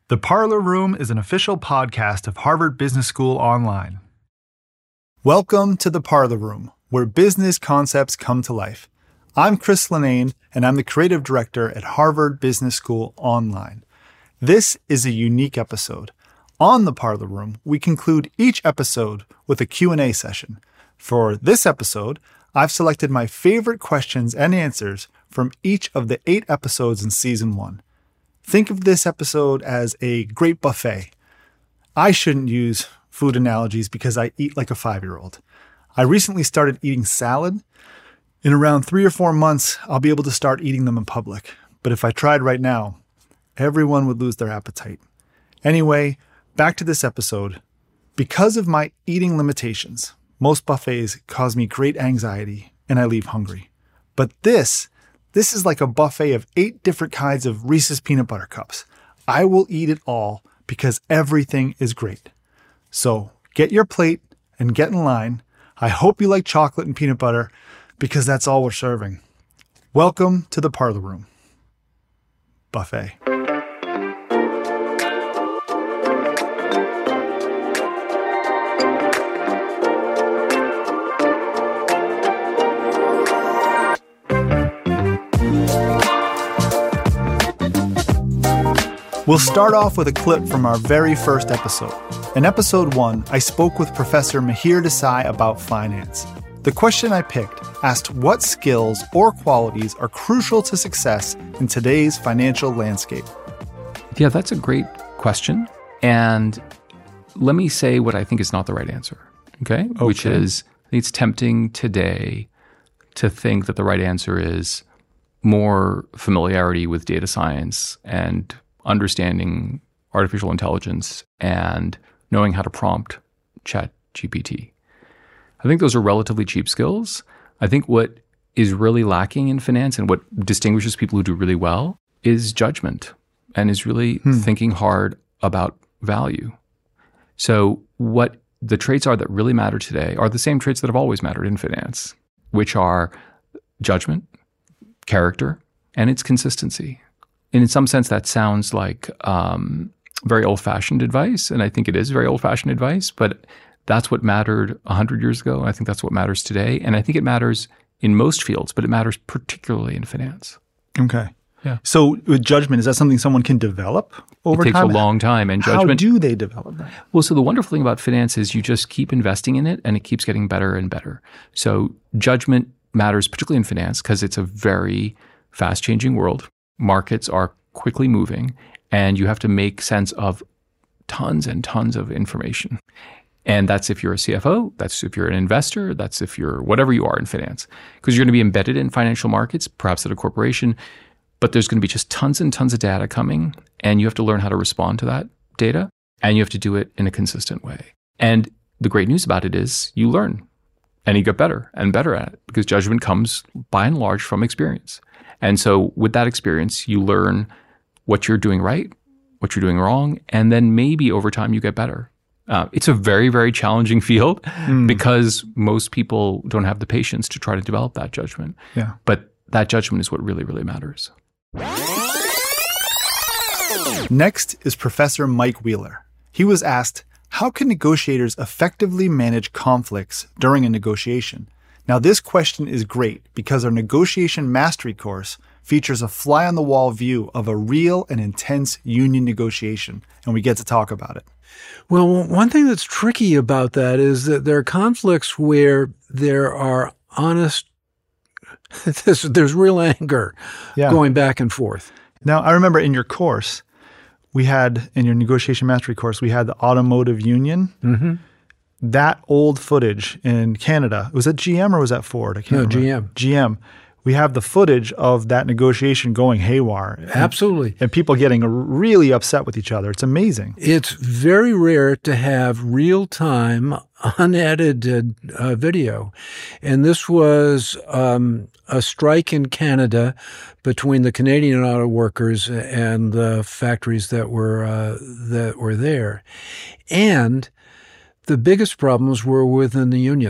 The Parlor Room is an official podcast of Harvard Business School Online. Welcome to The Parlor Room, where business concepts come to life. I'm Chris Linnane, and I'm the creative director at Harvard Business School Online. This is a unique episode. On The Parlor Room, we conclude each episode with a Q&A session. For this episode, I've selected my favorite questions and answers from each of the 8 episodes in Season 1. Think of this episode as a great buffet. I shouldn't use food analogies because I eat like a 5-year-old. I recently started eating salad. In around 3 or 4 months, I'll be able to start eating them in public. But if I tried right now, everyone would lose their appetite. Anyway, back to this episode. Because of my eating limitations, most buffets cause me great anxiety and I leave hungry. But this is like a buffet of 8 different kinds of Reese's peanut butter cups. I will eat it all because everything is great. So get your plate and get in line. I hope you like chocolate and peanut butter because that's all we're serving. Welcome to the Parlor Room. Buffet. We'll start off with a clip from our very first episode. In episode 1, I spoke with Professor Mihir Desai about finance. The question I picked asked what skills or qualities are crucial to success in today's financial landscape. Yeah, that's a great question. And let me say what I think is not the right answer, okay? Which is, I think it's tempting today to think that the right answer is more familiarity with data science and understanding artificial intelligence and knowing how to prompt ChatGPT. I think those are relatively cheap skills. I think what is really lacking in finance and what distinguishes people who do really well is judgment and is really thinking hard about value. So what the traits are that really matter today are the same traits that have always mattered in finance, which are judgment, character, and its consistency. And in some sense, that sounds like very old-fashioned advice, and I think it is very old-fashioned advice, but that's what mattered 100 years ago. I think that's what matters today, and I think it matters in most fields, but it matters particularly in finance. Okay. Yeah. So with judgment, is that something someone can develop over time? It takes a long time, and judgment. How do they develop that? Well, so the wonderful thing about finance is you just keep investing in it, and it keeps getting better and better. So judgment matters particularly in finance because it's a very fast-changing world. Markets are quickly moving, and you have to make sense of tons and tons of information. And that's if you're a CFO, that's if you're an investor, that's if you're whatever you are in finance. Because you're going to be embedded in financial markets, perhaps at a corporation, but there's going to be just tons and tons of data coming, and you have to learn how to respond to that data, and you have to do it in a consistent way. And the great news about it is you learn, and you get better and better at it, because judgment comes by and large from experience. And so with that experience, you learn what you're doing right, what you're doing wrong, and then maybe over time you get better. It's a very, very challenging field because most people don't have the patience to try to develop that judgment. Yeah. But that judgment is what really, really matters. Next is Professor Mike Wheeler. He was asked, how can negotiators effectively manage conflicts during a negotiation? Now, this question is great because our negotiation mastery course features a fly-on-the-wall view of a real and intense union negotiation, and we get to talk about it. Well, one thing that's tricky about that is that there are conflicts where there are honest, there's real anger going back and forth. Now, I remember in your course, we had, in your negotiation mastery course, we had the automotive union. Mm-hmm. That old footage in Canada, was that GM or was that Ford? I can't remember. GM. We have the footage of that negotiation going haywire. Absolutely. And people getting really upset with each other. It's amazing. It's very rare to have real-time, unedited video. And this was a strike in Canada between the Canadian auto workers and the factories that were there. And the biggest problems were within the union.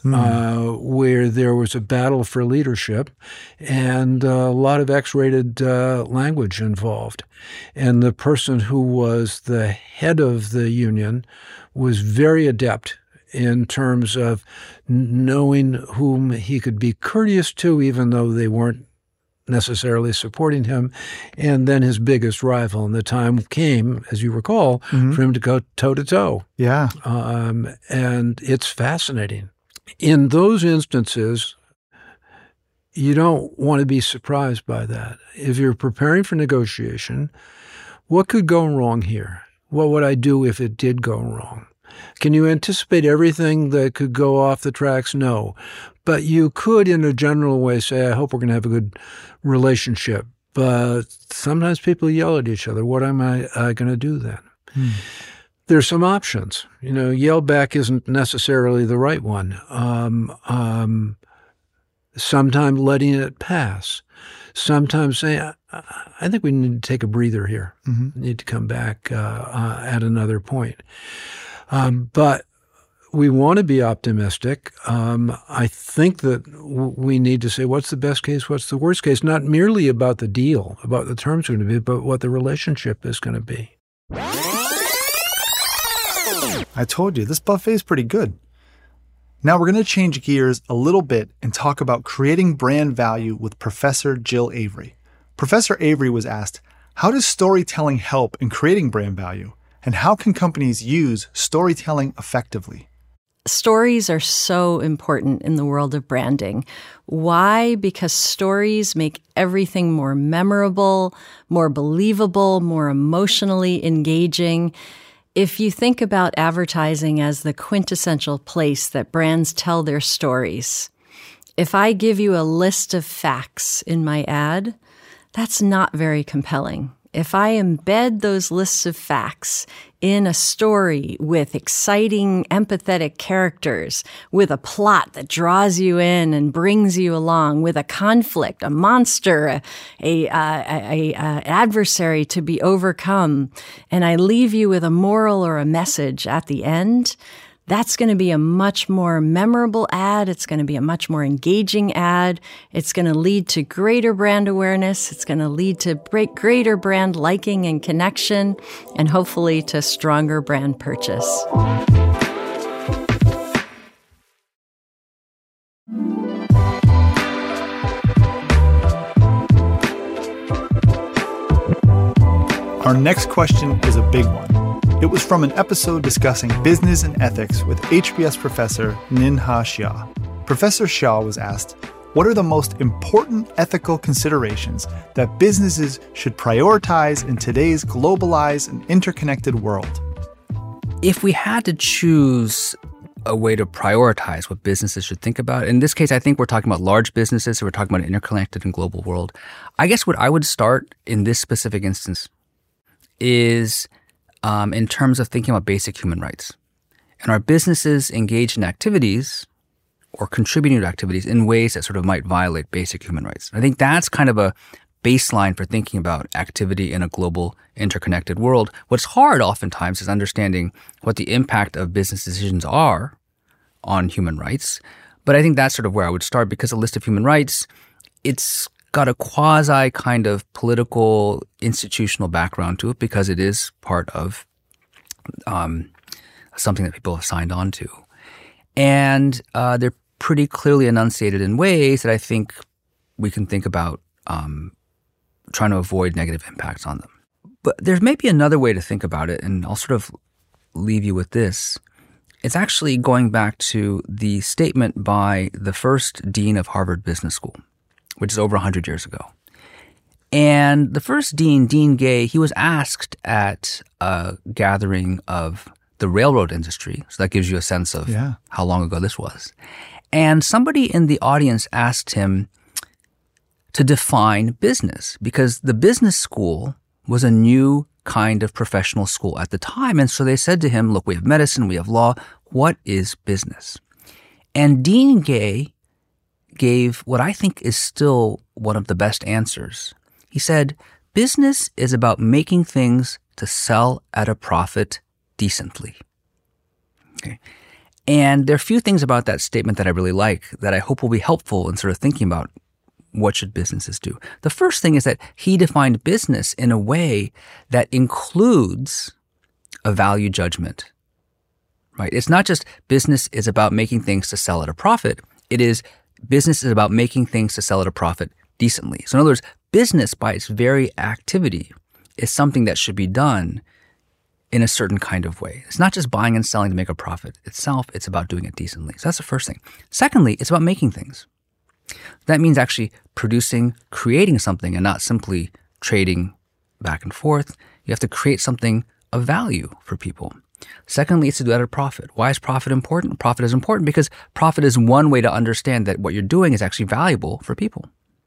where there was a battle for leadership and a lot of X-rated language involved. And the person who was the head of the union was very adept in terms of knowing whom he could be courteous to, even though they weren't necessarily supporting him. And then his biggest rival. And the time came, as you recall, for him to go toe-to-toe. Yeah. And it's fascinating. In those instances, you don't want to be surprised by that. If you're preparing for negotiation, what could go wrong here? What would I do if it did go wrong? Can you anticipate everything that could go off the tracks? No. But you could, in a general way, say, I hope we're going to have a good relationship. But sometimes people yell at each other. What am I going to do then? There's some options. Yell back isn't necessarily the right one. Sometimes letting it pass. Sometimes saying, I think we need to take a breather here. We need to come back at another point. But we want to be optimistic. I think that we need to say, what's the best case, what's the worst case, not merely about the deal, about the terms are going to be, but what the relationship is going to be. I told you, this buffet is pretty good. Now we're going to change gears a little bit and talk about creating brand value with Professor Jill Avery. Professor Avery was asked, how does storytelling help in creating brand value? And how can companies use storytelling effectively? Stories are so important in the world of branding. Why? Because stories make everything more memorable, more believable, more emotionally engaging. If you think about advertising as the quintessential place that brands tell their stories, if I give you a list of facts in my ad, that's not very compelling. If I embed those lists of facts in a story with exciting, empathetic characters, with a plot that draws you in and brings you along, with a conflict, a monster, a adversary to be overcome, and I leave you with a moral or a message at the end, that's going to be a much more memorable ad. It's going to be a much more engaging ad. It's going to lead to greater brand awareness. It's going to lead to greater brand liking and connection, and hopefully to stronger brand purchase. Our next question is a big one. It was from an episode discussing business and ethics with HBS professor Nin-Ha Shah. Professor Shah was asked, what are the most important ethical considerations that businesses should prioritize in today's globalized and interconnected world? If we had to choose a way to prioritize what businesses should think about, in this case, I think we're talking about large businesses, so we're talking about an interconnected and global world. I guess what I would start in this specific instance is in terms of thinking about basic human rights. And our businesses engage in activities or contributing to activities in ways that sort of might violate basic human rights. I think that's kind of a baseline for thinking about activity in a global, interconnected world. What's hard oftentimes is understanding what the impact of business decisions are on human rights. But I think that's sort of where I would start, because a list of human rights, it's got a quasi kind of political institutional background to it, because it is part of something that people have signed on to. And they're pretty clearly enunciated in ways that I think we can think about trying to avoid negative impacts on them. But there's maybe another way to think about it, and I'll sort of leave you with this. It's actually going back to the statement by the first dean of Harvard Business School, which is over 100 years ago. And the first dean, Dean Gay, he was asked at a gathering of the railroad industry. So that gives you a sense of how long ago this was. And somebody in the audience asked him to define business, because the business school was a new kind of professional school at the time. And so they said to him, look, we have medicine, we have law. What is business? And Dean Gay gave what I think is still one of the best answers. He said, business is about making things to sell at a profit decently. Okay. And there are a few things about that statement that I really like that I hope will be helpful in sort of thinking about what should businesses do. The first thing is that he defined business in a way that includes a value judgment, right? It's not just business is about making things to sell at a profit. It is business is about making things to sell at a profit decently. So in other words, business by its very activity is something that should be done in a certain kind of way. It's not just buying and selling to make a profit itself. It's about doing it decently. So that's the first thing. Secondly, it's about making things. That means actually producing, creating something and not simply trading back and forth. You have to create something of value for people. Secondly, it's to do that at a profit. Why is profit important? Profit is important because profit is one way to understand that what you're doing is actually valuable for people.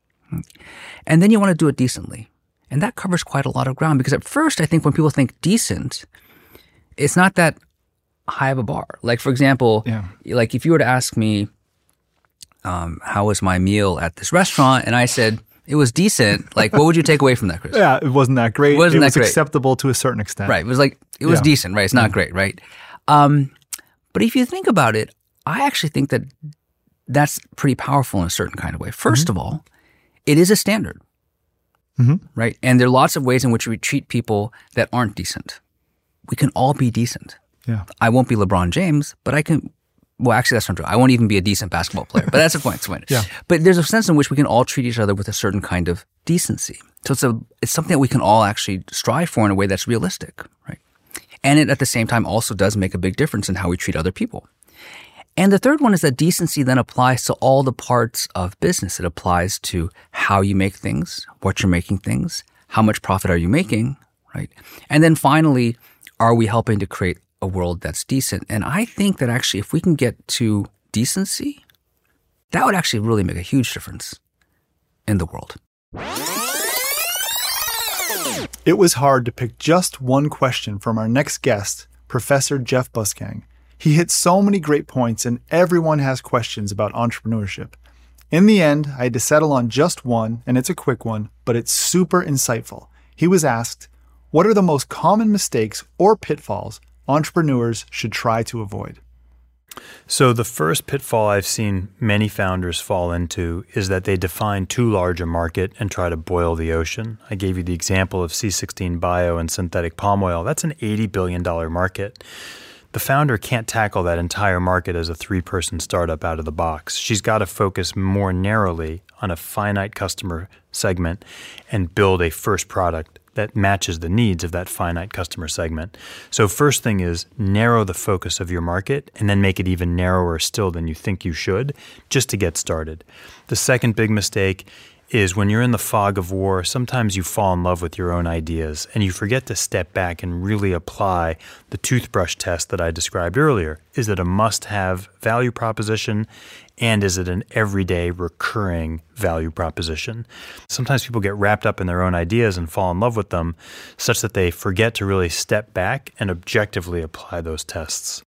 And then you want to do it decently. And that covers quite a lot of ground because at first I think when people think decent, it's not that high of a bar. Like for example, like if you were to ask me, how was my meal at this restaurant? And I said, it was decent. Like what would you take away from that, Chris? Yeah, it wasn't that great. It was acceptable to a certain extent. Right. It was decent, right? It's not great, right? But if you think about it, I actually think that that's pretty powerful in a certain kind of way. First of all, it is a standard. Right? And there are lots of ways in which we treat people that aren't decent. We can all be decent. Yeah. I won't be LeBron James, but I can, well, actually that's not true. I won't even be a decent basketball player, but that's the point. Yeah. But there's a sense in which we can all treat each other with a certain kind of decency. So it's something that we can all actually strive for in a way that's realistic, right? And it at the same time also does make a big difference in how we treat other people. And the third one is that decency then applies to all the parts of business. It applies to how you make things, what you're making things, how much profit are you making, right? And then finally, are we helping to create a world that's decent? And I think that actually if we can get to decency, that would actually really make a huge difference in the world. It was hard to pick just one question from our next guest, Professor Jeff Buskang. He hit so many great points and everyone has questions about entrepreneurship. In the end, I had to settle on just one, and it's a quick one, but it's super insightful. He was asked, what are the most common mistakes or pitfalls entrepreneurs should try to avoid? So the first pitfall I've seen many founders fall into is that they define too large a market and try to boil the ocean. I gave you the example of C16 Bio and synthetic palm oil. That's an $80 billion market. The founder can't tackle that entire market as a 3-person startup out of the box. She's got to focus more narrowly on a finite customer segment and build a first product that matches the needs of that finite customer segment. So first thing is narrow the focus of your market and then make it even narrower still than you think you should just to get started. The second big mistake is when you're in the fog of war, sometimes you fall in love with your own ideas and you forget to step back and really apply the toothbrush test that I described earlier. Is it a must-have value proposition and is it an everyday recurring value proposition? Sometimes people get wrapped up in their own ideas and fall in love with them such that they forget to really step back and objectively apply those tests.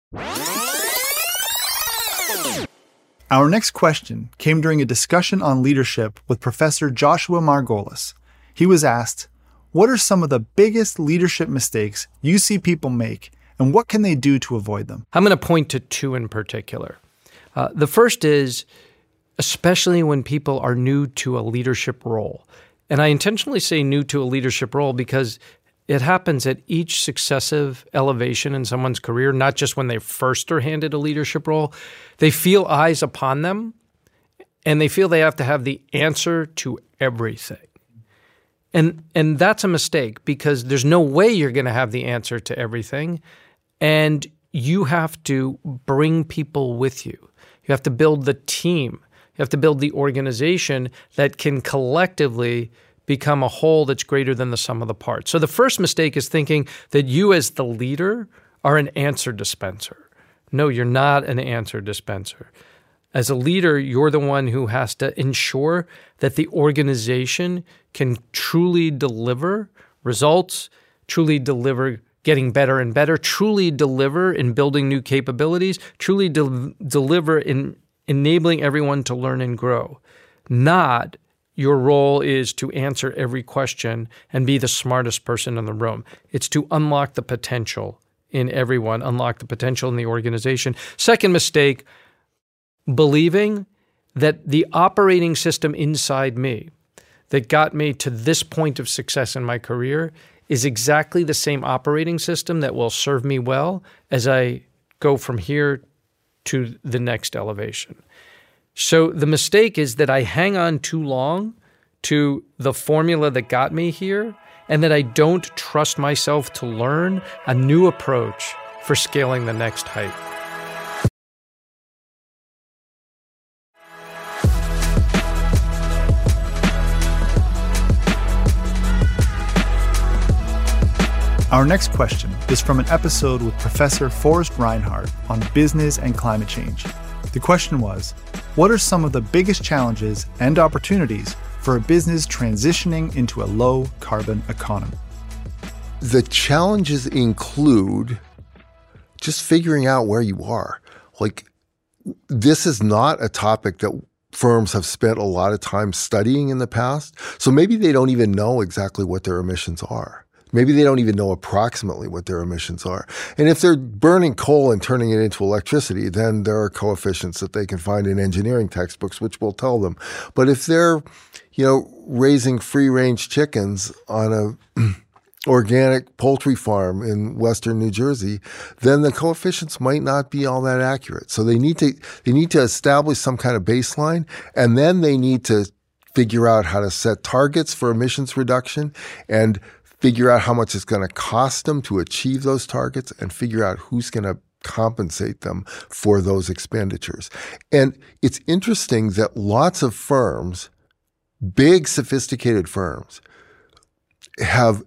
Our next question came during a discussion on leadership with Professor Joshua Margolis. He was asked, what are some of the biggest leadership mistakes you see people make, and what can they do to avoid them? I'm going to point to two in particular. The first is, especially when people are new to a leadership role. And I intentionally say new to a leadership role because it happens at each successive elevation in someone's career, not just when they first are handed a leadership role. They feel eyes upon them, and they feel they have to have the answer to everything. And that's a mistake because there's no way you're going to have the answer to everything, and you have to bring people with you. You have to build the team. You have to build the organization that can collectively become a whole that's greater than the sum of the parts. So the first mistake is thinking that you as the leader are an answer dispenser. No, you're not an answer dispenser. As a leader, you're the one who has to ensure that the organization can truly deliver results, truly deliver getting better and better, truly deliver in building new capabilities, truly deliver in enabling everyone to learn and grow. Not your role is to answer every question and be the smartest person in the room. It's to unlock the potential in everyone, unlock the potential in the organization. Second mistake, believing that the operating system inside me that got me to this point of success in my career is exactly the same operating system that will serve me well as I go from here to the next elevation. So the mistake is that I hang on too long to the formula that got me here, and that I don't trust myself to learn a new approach for scaling the next height. Our next question is from an episode with Professor Forrest Reinhardt on business and climate change. The question was, what are some of the biggest challenges and opportunities for a business transitioning into a low-carbon economy? The challenges include just figuring out where you are. Like, this is not a topic that firms have spent a lot of time studying in the past, so maybe they don't even know exactly what their emissions are. Maybe they don't even know approximately what their emissions are. And if they're burning coal and turning it into electricity, then there are coefficients that they can find in engineering textbooks, which will tell them. But if they're, raising free-range chickens on a organic poultry farm in western New Jersey, then the coefficients might not be all that accurate. So they need to establish some kind of baseline, and then they need to figure out how to set targets for emissions reduction and figure out how much it's going to cost them to achieve those targets, and figure out who's going to compensate them for those expenditures. And it's interesting that lots of firms, big sophisticated firms, have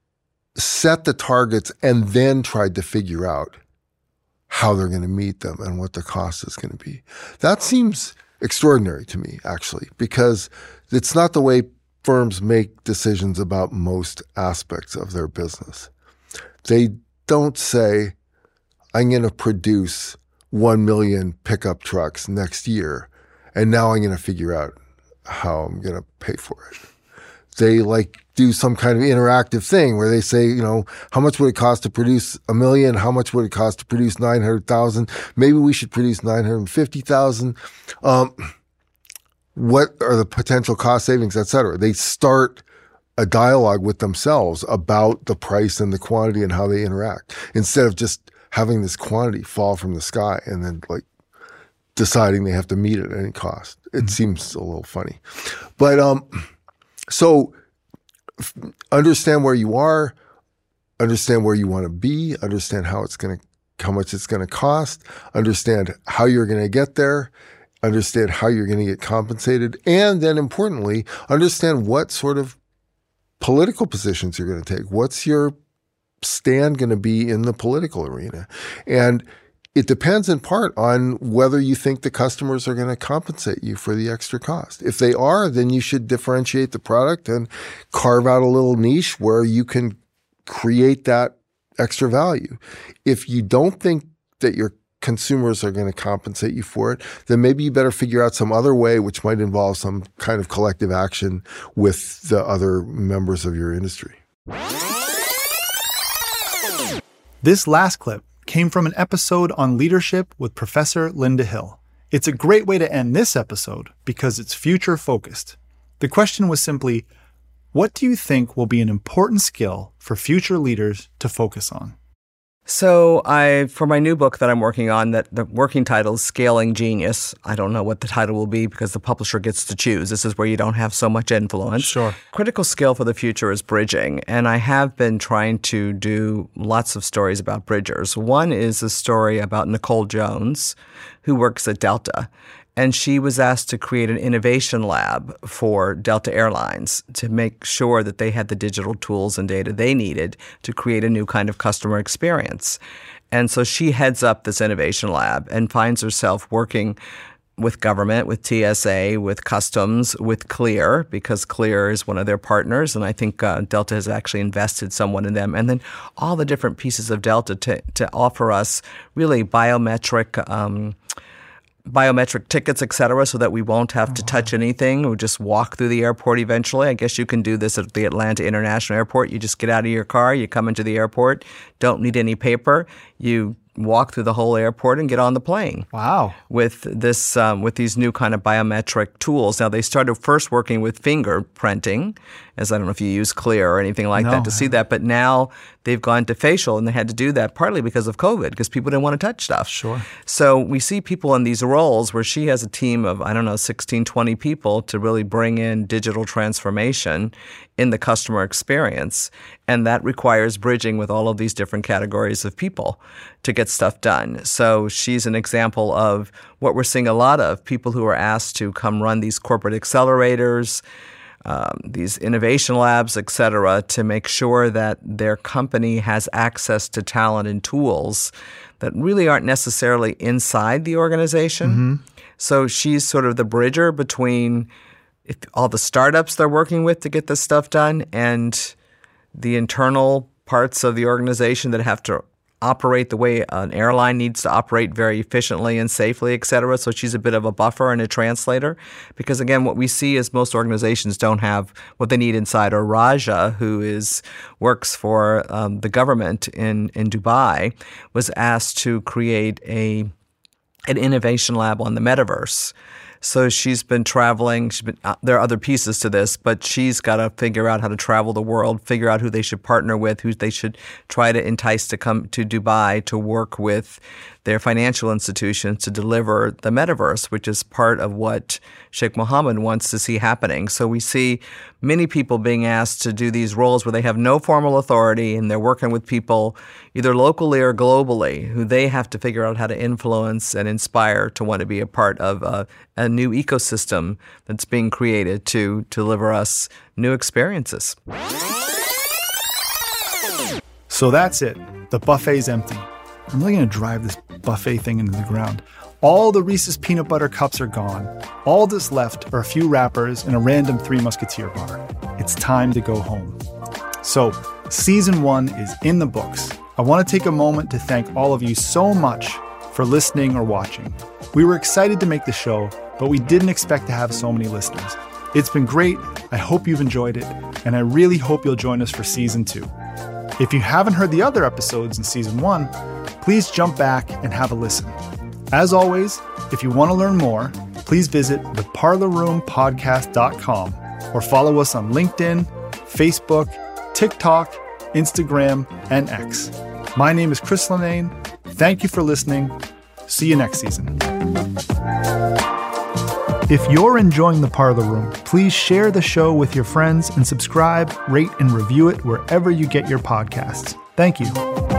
set the targets and then tried to figure out how they're going to meet them and what the cost is going to be. That seems extraordinary to me, actually, because it's not the way firms make decisions about most aspects of their business. They don't say, I'm going to produce 1 million pickup trucks next year, and now I'm going to figure out how I'm going to pay for it. They do some kind of interactive thing where they say, how much would it cost to produce 1 million? How much would it cost to produce 900,000? Maybe we should produce 950,000. What are the potential cost savings, et cetera? They start a dialogue with themselves about the price and the quantity and how they interact, instead of just having this quantity fall from the sky and then deciding they have to meet it at any cost. It seems a little funny. But so understand where you are, understand where you want to be, understand how much it's going to cost, understand how you're going to get there, understand how you're going to get compensated, and then importantly, understand what sort of political positions you're going to take. What's your stand going to be in the political arena? And it depends in part on whether you think the customers are going to compensate you for the extra cost. If they are, then you should differentiate the product and carve out a little niche where you can create that extra value. If you don't think that your consumers are going to compensate you for it, then maybe you better figure out some other way, which might involve some kind of collective action with the other members of your industry. This last clip came from an episode on leadership with Professor Linda Hill. It's a great way to end this episode because it's future-focused. The question was simply, what do you think will be an important skill for future leaders to focus on? So for my new book that I'm working on, that the working title is Scaling Genius. I don't know what the title will be because the publisher gets to choose. This is where you don't have so much influence. Sure. Critical skill for the future is bridging. And I have been trying to do lots of stories about bridgers. One is a story about Nicole Jones, who works at Delta. And she was asked to create an innovation lab for Delta Airlines to make sure that they had the digital tools and data they needed to create a new kind of customer experience. And so she heads up this innovation lab and finds herself working with government, with TSA, with customs, with Clear, because Clear is one of their partners. And I think Delta has actually invested someone in them. And then all the different pieces of Delta to offer us really biometric biometric tickets, et cetera, so that we won't have to touch anything. We'll just walk through the airport eventually. I guess you can do this at the Atlanta International Airport. You just get out of your car, you come into the airport, don't need any paper. You walk through the whole airport and get on the plane. Wow. With this, with these new kind of biometric tools. Now, they started first working with fingerprinting, as I don't know if you use Clear or anything like that to see that, but now they've gone to facial, and they had to do that partly because of COVID, because people didn't want to touch stuff. Sure. So we see people in these roles where she has a team of, 16, 20 people to really bring in digital transformation in the customer experience. And that requires bridging with all of these different categories of people to get stuff done. So she's an example of what we're seeing a lot of, people who are asked to come run these corporate accelerators, these innovation labs, et cetera, to make sure that their company has access to talent and tools that really aren't necessarily inside the organization. Mm-hmm. So she's sort of the bridger between all the startups they're working with to get this stuff done and the internal parts of the organization that have to operate the way an airline needs to operate very efficiently and safely, et cetera. So she's a bit of a buffer and a translator because, again, what we see is most organizations don't have what they need inside. Or Raja, who works for the government in Dubai, was asked to create an innovation lab on the metaverse. So she's been traveling. There are other pieces to this, but she's got to figure out how to travel the world, figure out who they should partner with, who they should try to entice to come to Dubai to work with their financial institutions to deliver the metaverse, which is part of what Sheikh Mohammed wants to see happening. So we see many people being asked to do these roles where they have no formal authority and they're working with people either locally or globally who they have to figure out how to influence and inspire to want to be a part of a new ecosystem that's being created to deliver us new experiences. So that's it. The buffet's empty. I'm really going to drive this buffet thing into the ground. All the Reese's peanut butter cups are gone. All that's left are a few wrappers and a random Three Musketeer bar. It's time to go home. So, season 1 is in the books. I want to take a moment to thank all of you so much for listening or watching. We were excited to make the show, but we didn't expect to have so many listeners. It's been great. I hope you've enjoyed it, and I really hope you'll join us for season 2. If you haven't heard the other episodes in season 1, please jump back and have a listen. As always, if you want to learn more, please visit theparlorroompodcast.com or follow us on LinkedIn, Facebook, TikTok, Instagram, and X. My name is Chris Linnane. Thank you for listening. See you next season. If you're enjoying The Parlor Room, please share the show with your friends and subscribe, rate, and review it wherever you get your podcasts. Thank you.